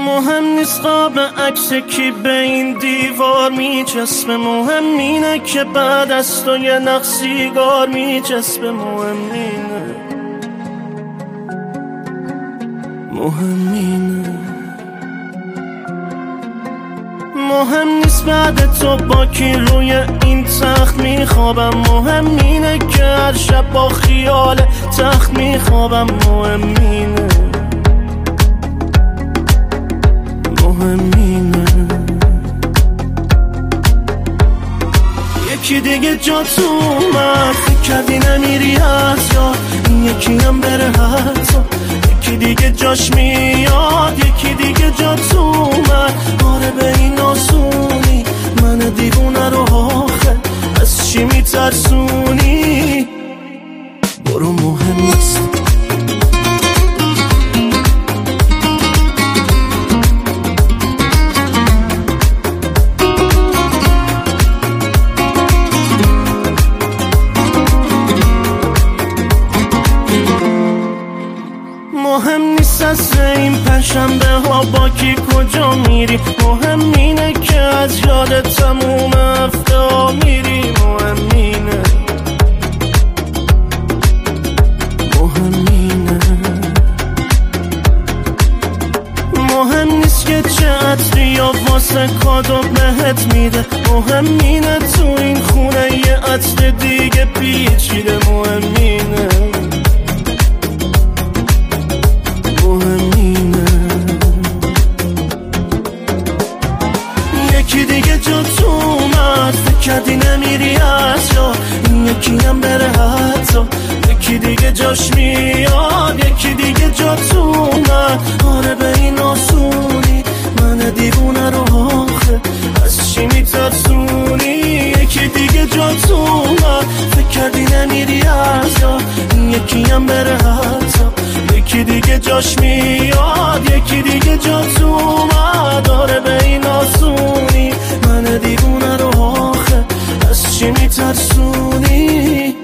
مهم نیست قاب عکس کی به این دیوار میچسبه، مهم اینه که بعد از تو یه نخ سیگار میچسبه. مهم اینه، مهم اینه. مهم نیست بعد تو با کی روی این تخت میخوابم، مهم اینه که هر شب با خیال تخت میخوابم. مهم اینه، مهم اینه. یکی دیگه جا تو اومد، فکر کردی نمیری از یاد، این یکی هم بره حتی یکی دیگه جاش میاد. یکی دیگه جا تو اومد، آره به این آسونی من دیوونه رو آخه از چی میترسونی؟ برو مهم نیست. مهم نیست از این پنجشنبه ها با کی کجا میری، مهم اینه که از یاد تموم هفته ها میری. مهم اینه، مهم اینه. مهم نیست که چه عطری یا واسه کادو بهت میده، مهم اینه تو این خونه یه عطر دیگه پیچیده. مهم اینه، یکی دیگه جا تو اومد، فکر کردی نمیری از جا، این یکی هم بره حتی یکی دیگه جاش میاد. یکی دیگه جا تو اومد، آره به این آسونی من دیوونه رو آخه از چی میترسونی؟ یکی دیگه جا تو اومد، فکر کردی نمیری از جا، این یکی هم بره حتی یکی دیگه جاش میاد. یکی دیگه جا تو اومد، آره به این آسونی من دیوونه رو آخه از چی میترسونی؟